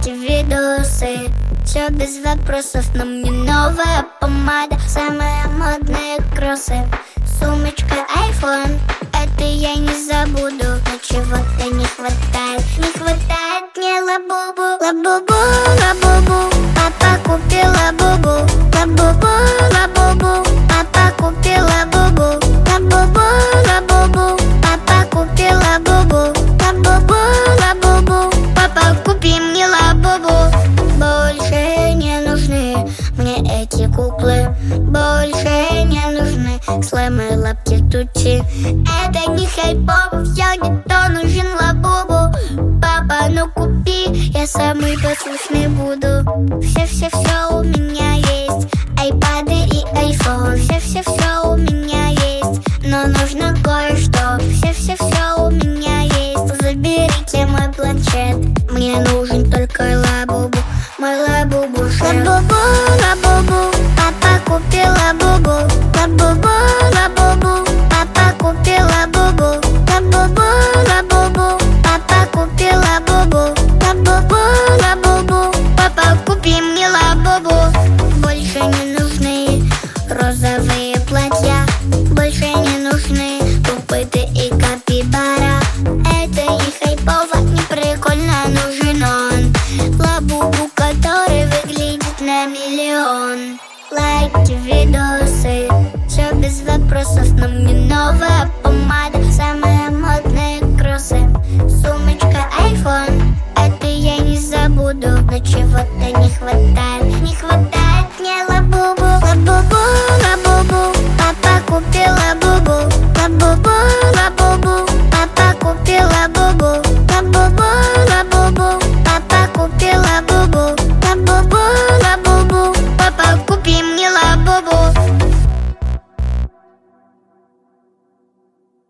лайки, видосы. Все без вопросов, но мне новая помада, самые модные кроссы, сумочка iPhone. Это я не забуду, но чего-то не хватает. Не хватает мне лабубу. Лабубу, лабубу, папа купил лабубу. Лабубу, лабубу, папа купил лабубу. Лабубу, лабубу, папа купил лабубу. Лабубу, лабубу, папа купи мне лабубу. Больше не нужны мне эти куклы, больше не нужны слаймы, лапки, тути. Это не хайпово, все не то, нужен лабубу. Папа, ну купи, я самый послушный буду. Все-все-все у меня есть, айпады и айфон. Все-все-все у меня есть, но нужно кое-что. Все-все-все у меня есть, заберите мой планшет. Мне нужен только лабубу, мой лабубу шеф. Лабубу, лабубу, папа купил лабубу. Лабубу, лабубу, папа купил лабубу. Лабубу, лабубу, папа купил лабубу. Лабубу, лабубу, папа купи мне лабубу. Больше не нужны розовые платья, больше не нужны пупыты и капибара. Это не хайпово, не прикольно, нужен он. Лабубу, который выглядит на миллион. Лайки, видосы, все без вопросов, но мне новая помада, самые модные кроссы, сумочка iPhone. Это я не забуду, но чего-то не хватает.